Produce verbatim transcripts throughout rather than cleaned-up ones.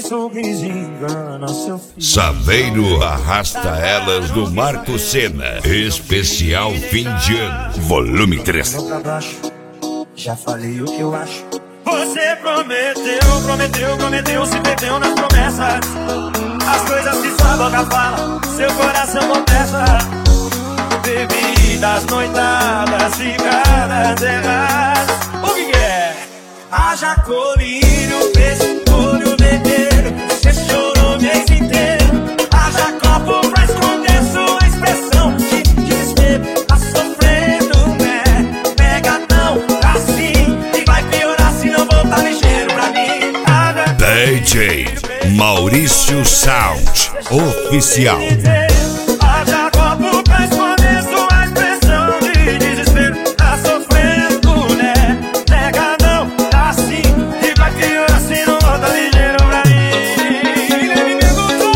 sorriso engana seu filho. Saveiro arrasta elas do Marco Sena. Especial fim de ano, volume três. Já falei o que eu acho. Você prometeu, prometeu, prometeu, se perdeu nas promessas. As coisas que sua boca fala, seu coração confessa. Bebidas, noitadas, ficadas erradas. O que que é? Haja colírio, pescolho, bebeiro. Você chorou o mês inteiro. Haja copo pra esconder sua expressão de desespero. Tá sofrendo, né? Pega não, tá sim. E vai piorar se não voltar ligeiro pra mim. Haja D J Maurício Sound Oficial. Haja copo pra esconder sua expressão de desespero. Tá sofrendo, né? Pega não, tá sim. E vai piorar se não voltar ligeiro pra mim. Ele me perguntou,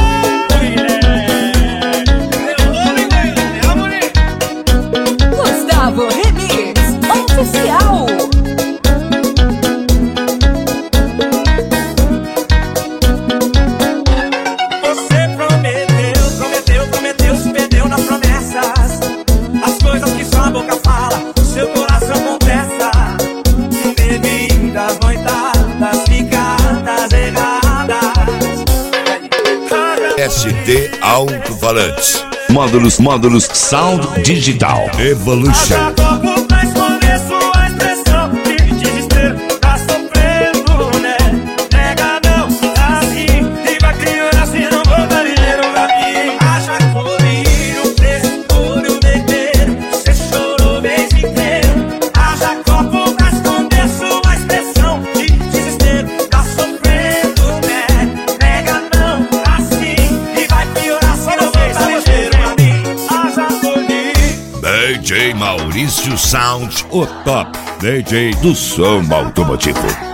Gustavo Remix Oficial. Você prometeu, prometeu, prometeu, se perdeu nas promessas. As coisas que sua boca fala, seu coração confessa. Bebidas, noitadas, ficadas erradas. S D Alto-Falantes. Módulos, módulos Sound Digital. Evolution. Haja copo pra esconder sua expressão de desespero. Tá sofrendo, né? Nega não, assim. E vai piorar se não voltar ligeiro pra mim. Haja colírio, pescolho, bebeiro. Você chorou o mês inteiro. Haja copo pra esconder sua expressão de desespero. Tá sofrendo, né? Nega não, assim. E vai piorar se não voltar ligeiro pra mim. Haja colírio. D J Maurício Sound, o top D J do som automotivo.